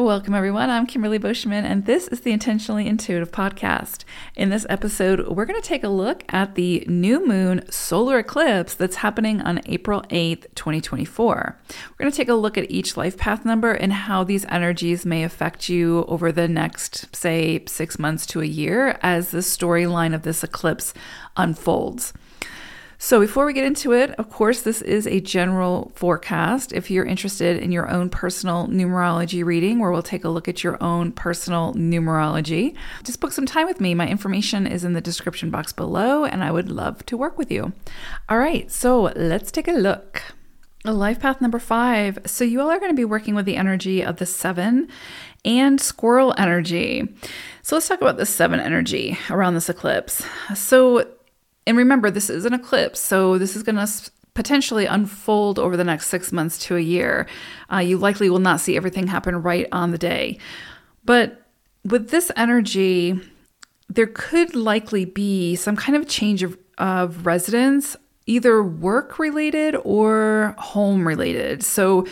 Welcome everyone. I'm Kimberly Bushman, and this is the Intentionally Intuitive podcast. In this episode, we're going to take a look at the new moon solar eclipse that's happening on April 8th, 2024. We're going to take a look at each life path number and how these energies may affect you over the next, say, 6 months to a year as the storyline of this eclipse unfolds. So before we get into it, of course, this is a general forecast. If you're interested in your own personal numerology reading, where we'll take a look at your own personal numerology, just book some time with me. My information is in the description box below, and I would love to work with you. All right, so let's take a look. Life path number 5. So you all are going to be working with the energy of the 7 and squirrel energy. So let's talk about the 7 energy around this eclipse. And remember, this is an eclipse, so this is going to potentially unfold over the next 6 months to a year. You likely will not see everything happen right on the day. But with this energy, there could likely be some kind of change of residence, either work-related or home-related. So,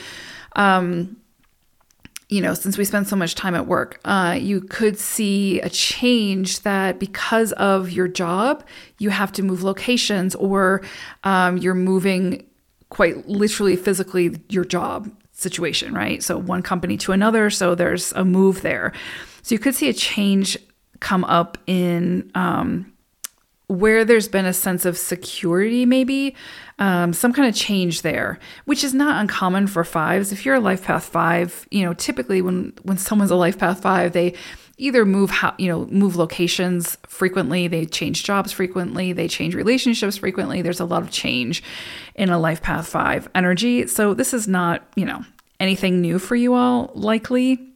since we spend so much time at work, you could see a change that because of your job, you have to move locations, or you're moving quite literally, physically, your job situation, right? So one company to another, so there's a move there. So you could see a change come up in where there's been a sense of security, maybe some kind of change there, which is not uncommon for 5s. If you're a life path 5, typically when someone's a life path 5, they either move locations frequently, they change jobs frequently, they change relationships frequently. There's a lot of change in a life path 5 energy. So this is not, anything new for you all, likely.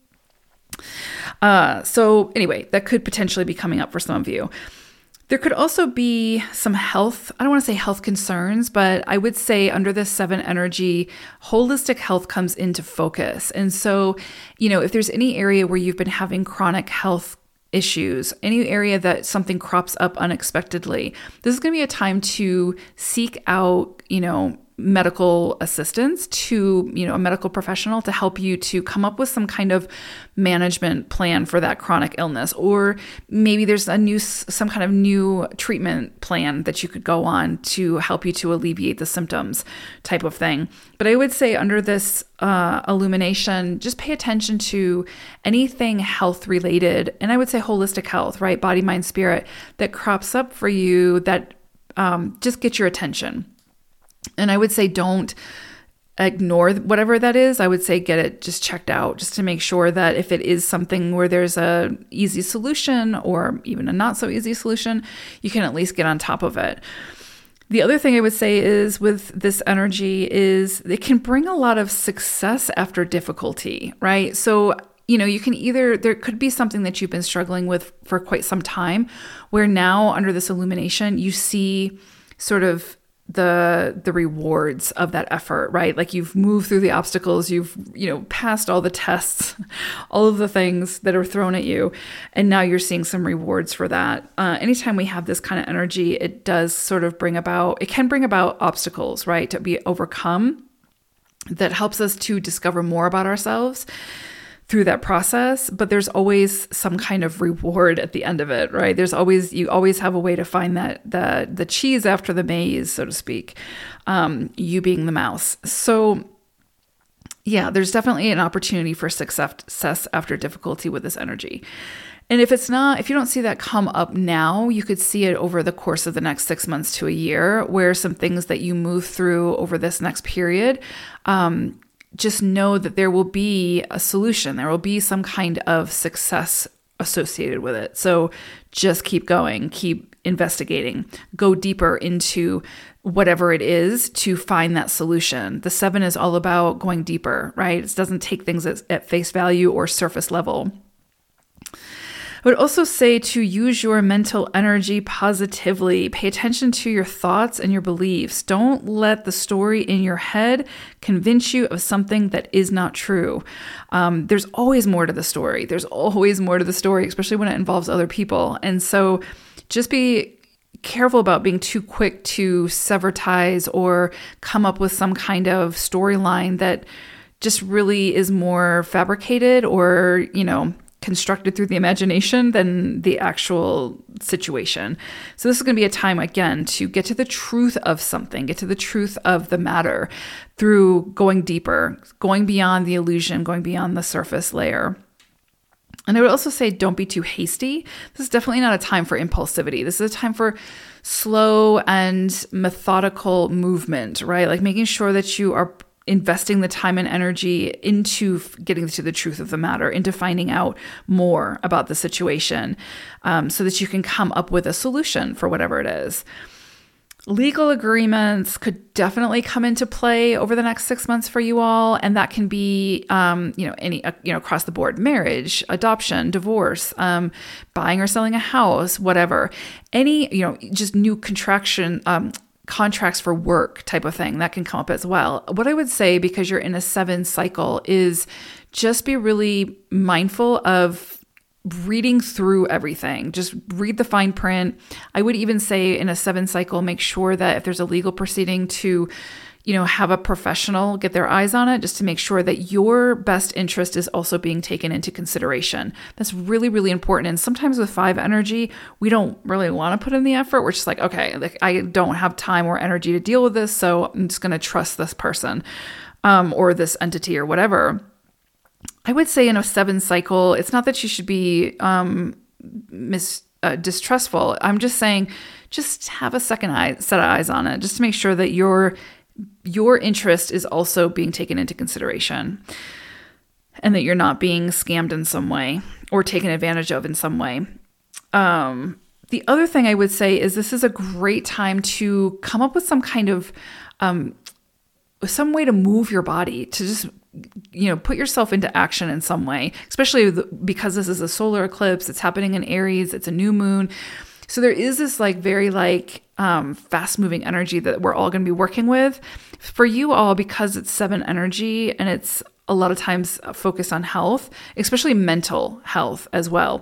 So anyway, that could potentially be coming up for some of you. There could also be some health, I don't want to say health concerns, but I would say under this 7 energy, holistic health comes into focus. And so, if there's any area where you've been having chronic health issues, any area that something crops up unexpectedly, this is going to be a time to seek out, medical assistance to, a medical professional to help you to come up with some kind of management plan for that chronic illness. Or maybe there's some kind of new treatment plan that you could go on to help you to alleviate the symptoms type of thing. But I would say under this illumination, just pay attention to anything health related. And I would say holistic health, right? Body, mind, spirit that crops up for you that just get your attention. And I would say don't ignore whatever that is. I would say get it just checked out just to make sure that if it is something where there's a easy solution or even a not so easy solution, you can at least get on top of it. The other thing I would say is with this energy is it can bring a lot of success after difficulty, right? So you can there could be something that you've been struggling with for quite some time where now under this illumination, you see sort of the rewards of that effort, right? Like you've moved through the obstacles, you've, passed all the tests, all of the things that are thrown at you. And now you're seeing some rewards for that. Anytime we have this kind of energy, it does sort of it can bring about obstacles, right? To be overcome that helps us to discover more about ourselves through that process, but there's always some kind of reward at the end of it, right? You always have a way to find the cheese after the maze, so to speak, you being the mouse. So yeah, there's definitely an opportunity for success after difficulty with this energy. And if you don't see that come up now, you could see it over the course of the next 6 months to a year, where some things that you move through over this next period, just know that there will be a solution. There will be some kind of success associated with it. So just keep going, keep investigating, go deeper into whatever it is to find that solution. The 7 is all about going deeper, right? It doesn't take things at face value or surface level. I would also say to use your mental energy positively. Pay attention to your thoughts and your beliefs. Don't let the story in your head convince you of something that is not true. There's always more to the story. Especially when it involves other people. And so just be careful about being too quick to sever ties or come up with some kind of storyline that just really is more fabricated or, constructed through the imagination than the actual situation. So this is going to be a time, again, to get to the truth of something, get to the truth of the matter through going deeper, going beyond the illusion, going beyond the surface layer. And I would also say, don't be too hasty. This is definitely not a time for impulsivity. This is a time for slow and methodical movement, right? Like making sure that you are investing the time and energy into getting to the truth of the matter, into finding out more about the situation, so that you can come up with a solution for whatever it is. Legal agreements could definitely come into play over the next 6 months for you all. And that can be, any, across the board, marriage, adoption, divorce, buying or selling a house, whatever, any, just new contracts for work type of thing that can come up as well. What I would say, because you're in a 7 cycle, is just be really mindful of reading through everything. Just read the fine print. I would even say in a 7 cycle, make sure that if there's a legal proceeding to, have a professional get their eyes on it, just to make sure that your best interest is also being taken into consideration. That's really, really important. And sometimes with 5 energy, we don't really want to put in the effort. We're just like, okay, I don't have time or energy to deal with this, so I'm just going to trust this person or this entity or whatever. I would say in a 7 cycle, it's not that you should be distrustful. I'm just saying, just have a set of eyes on it, just to make sure that your interest is also being taken into consideration, and that you're not being scammed in some way or taken advantage of in some way. The other thing I would say is this is a great time to come up with some kind of some way to move your body, to just put yourself into action in some way, especially because this is a solar eclipse. It's happening in Aries. It's a new moon. So there is this very fast moving energy that we're all going to be working with. For you all, because it's 7 energy and it's a lot of times focused on health, especially mental health as well.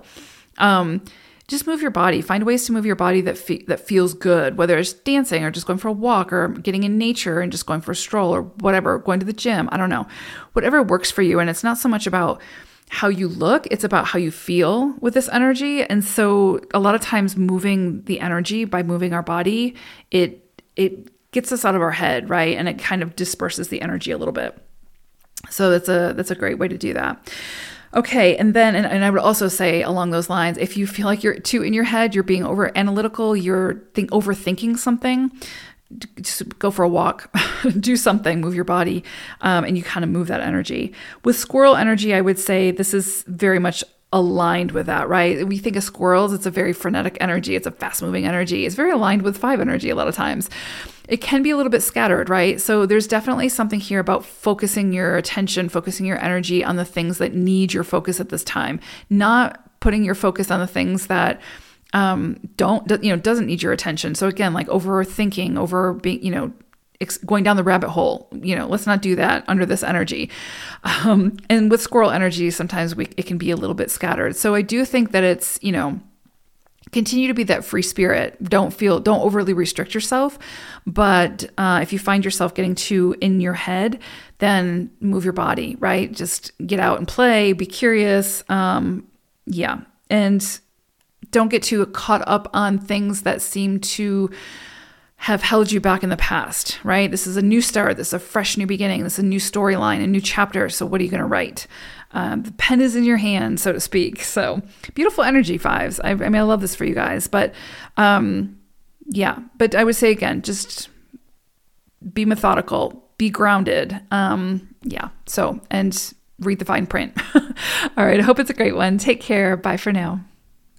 Just move your body. Find ways to move your body that feels good, whether it's dancing or just going for a walk or getting in nature and just going for a stroll or whatever, going to the gym. I don't know, whatever works for you. And it's not so much about how you look, it's about how you feel with this energy. And so a lot of times moving the energy by moving our body, it gets us out of our head, right? And it kind of disperses the energy a little bit. So that's a great way to do that. Okay, and then, and I would also say along those lines, if you feel like you're too in your head, you're being over analytical, you're overthinking something, just go for a walk, do something, move your body, and you kind of move that energy. With squirrel energy, I would say this is very much aligned with that, right? We think of squirrels, it's a very frenetic energy, it's a fast-moving energy. It's very aligned with 5 energy a lot of times. It can be a little bit scattered, right? So there's definitely something here about focusing your attention, focusing your energy on the things that need your focus at this time, not putting your focus on the things that doesn't need your attention. So again, like overthinking, over being, going down the rabbit hole, let's not do that under this energy. And with squirrel energy, sometimes it can be a little bit scattered. So I do think that it's, continue to be that free spirit. Don't overly restrict yourself. But if you find yourself getting too in your head, then move your body, right? Just get out and play, be curious. And don't get too caught up on things that seem to have held you back in the past, right? This is a new start. This is a fresh new beginning. This is a new storyline, a new chapter. So what are you going to write? The pen is in your hand, so to speak. So beautiful energy, 5s. I love this for you guys. But but I would say, again, just be methodical, be grounded. And read the fine print. All right. I hope it's a great one. Take care. Bye for now.